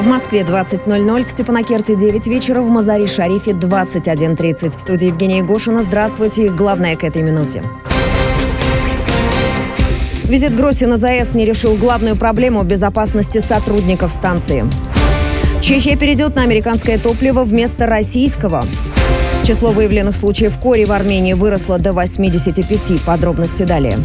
В Москве 20:00, в Степанакерте 9 вечера, в Мазари-Шарифе 21:30. В студии Евгения Гошина. Здравствуйте. Главное к этой минуте. Визит Гросси на ЗАЭС не решил главную проблему безопасности сотрудников станции. Чехия перейдет на американское топливо вместо российского. Число выявленных случаев кори в Армении выросло до 85. Подробности далее.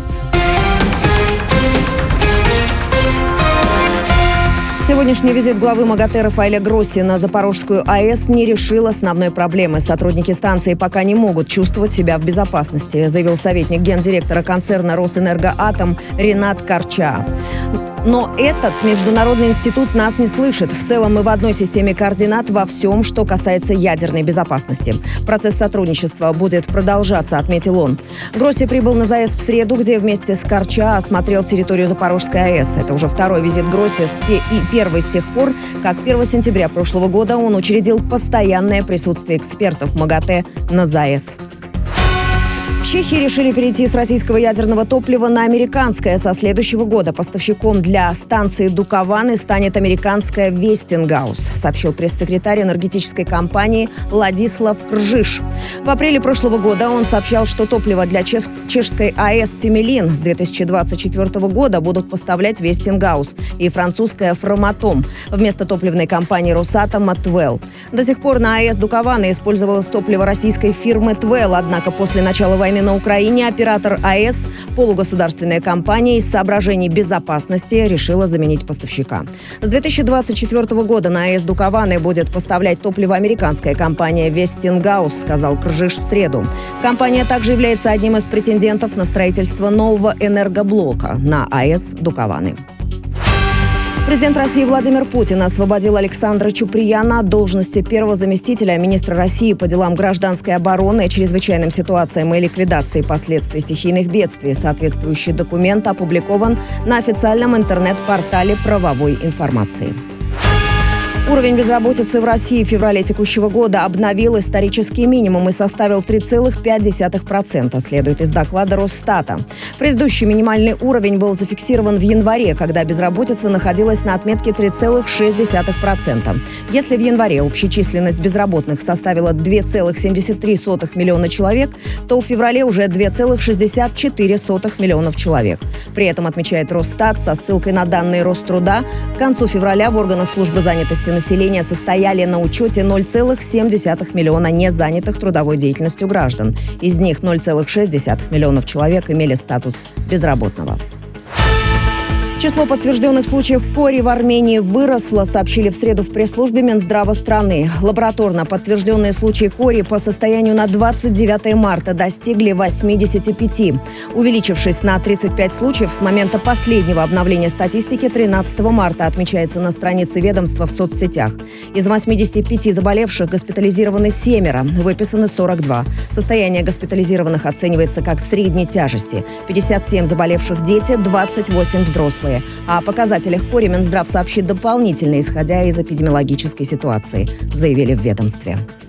Сегодняшний визит главы МАГАТЭ Рафаэля Гросси на Запорожскую АЭС не решил основной проблемы. Сотрудники станции пока не могут чувствовать себя в безопасности, заявил советник гендиректора концерна «Росэнергоатом» Ренат Карча. Но этот международный институт нас не слышит. В целом мы в одной системе координат во всем, что касается ядерной безопасности. Процесс сотрудничества будет продолжаться, отметил он. Гросси прибыл на ЗАЭС в среду, где вместе с Карча осмотрел территорию Запорожской АЭС. Это уже второй визит Гросси и первый с тех пор, как 1 сентября прошлого года он учредил постоянное присутствие экспертов МАГАТЭ на ЗАЭС. В Чехии решили перейти с российского ядерного топлива на американское. Со следующего года поставщиком для станции Дукованы станет американская Вестингаус, сообщил пресс-секретарь энергетической компании Ладислав Кржиш. В апреле прошлого года он сообщал, что топливо для чешской АЭС Темелин с 2024 года будут поставлять Вестингаус и французская Фроматом вместо топливной компании Росатома Твел. До сих пор на АЭС Дукованы использовалось топливо российской фирмы Твел, однако после начала войны на Украине оператор АЭС, полугосударственная компания, из соображений безопасности решила заменить поставщика. С 2024 года на АЭС Дукованы будет поставлять топливо американская компания Вестингаус, сказал Кржиш в среду. Компания также является одним из претендентов на строительство нового энергоблока на АЭС Дукованы. Президент России Владимир Путин освободил Александра Чуприяна от должности первого заместителя министра России по делам гражданской обороны, чрезвычайным ситуациям и ликвидации последствий стихийных бедствий. Соответствующий документ опубликован на официальном интернет-портале правовой информации. Уровень безработицы в России в феврале текущего года обновил исторический минимум и составил 3,5%, следует из доклада Росстата. Предыдущий минимальный уровень был зафиксирован в январе, когда безработица находилась на отметке 3,6%. Если в январе общая численность безработных составила 2,73 миллиона человек, то в феврале уже 2,64 миллионов человек. При этом, отмечает Росстат, со ссылкой на данные Роструда, к концу февраля в органах службы занятости населения состояли на учете 0,7 миллиона незанятых трудовой деятельностью граждан. Из них 0,6 миллионов человек имели статус безработного. Число подтвержденных случаев кори в Армении выросло, сообщили в среду в пресс-службе Минздрава страны. Лабораторно подтвержденные случаи кори по состоянию на 29 марта достигли 85, увеличившись на 35 случаев с момента последнего обновления статистики 13 марта, отмечается на странице ведомства в соцсетях. Из 85 заболевших госпитализированы 7, выписаны 42. Состояние госпитализированных оценивается как средней тяжести. 57 заболевших дети, 28 взрослые. О показателях кори Минздрав сообщит дополнительно, исходя из эпидемиологической ситуации, заявили в ведомстве.